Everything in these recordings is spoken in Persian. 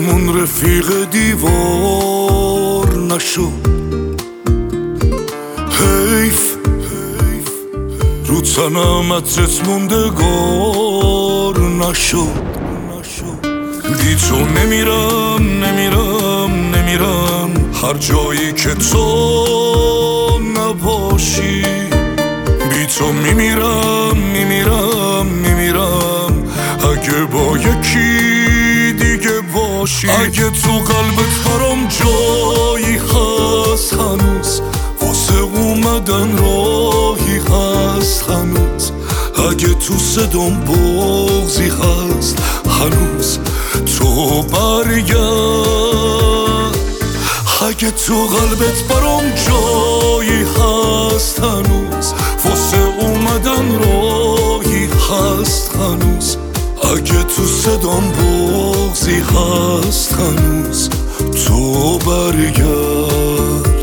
اسمون رفیق دیوار نشد. حیف رو تنم عطرت موندگار نشد. بی تو نمیرم هر جایی که تو نباشی. بی تو میمیرم اگه با یکی دیگه باشی. اگه تو قلبت برام جایی هست هنوز، واسه اومدن راهی هست هنوز. اگه تو صدام بغضی هست هنوز، تو برگرد. اگه تو قلبت برام جایی هست هنوز، واسه اومدن راهی هست هنوز. اگه تو صدام بغضی هست هنوز، تو برگرد.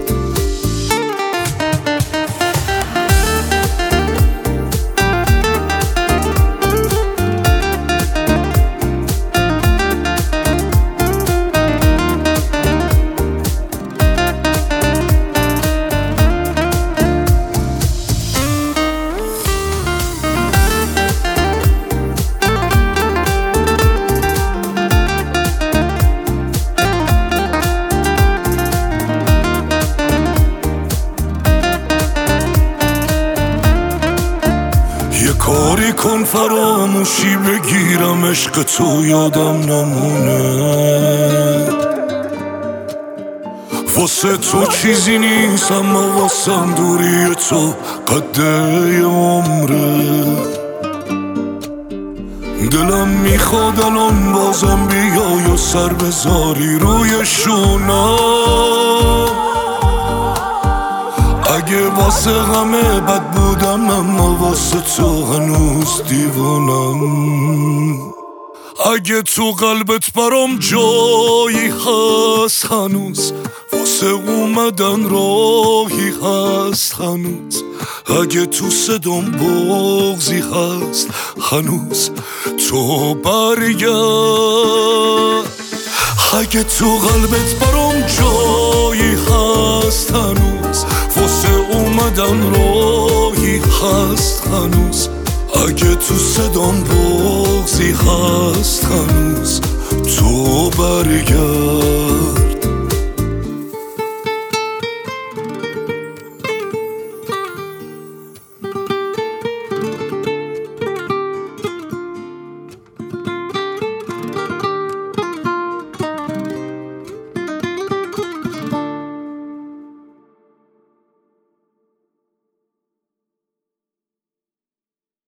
کاری کن فراموشی بگیرم، عشق تو یادم نمونه. واسه تو چیزی نیست اما واسم دوری تو قده عمره. دلم میخواد الان بازم بیای و سر بذاری روی شونم. اگه واسه غمه بد بودم اما واسه تو هنوز دیوانم. اگه تو قلبت برام جایی هست هنوز، واسه اومدن راهی هست هنوز. اگه تو صدام بغضی هست هنوز، تو برگرد. اگه تو قلبت برام جایی هست هنوز، واسه اومدن راهی هست هنوز. اگه تو صدام بغضی هست هنوز، تو برگرد.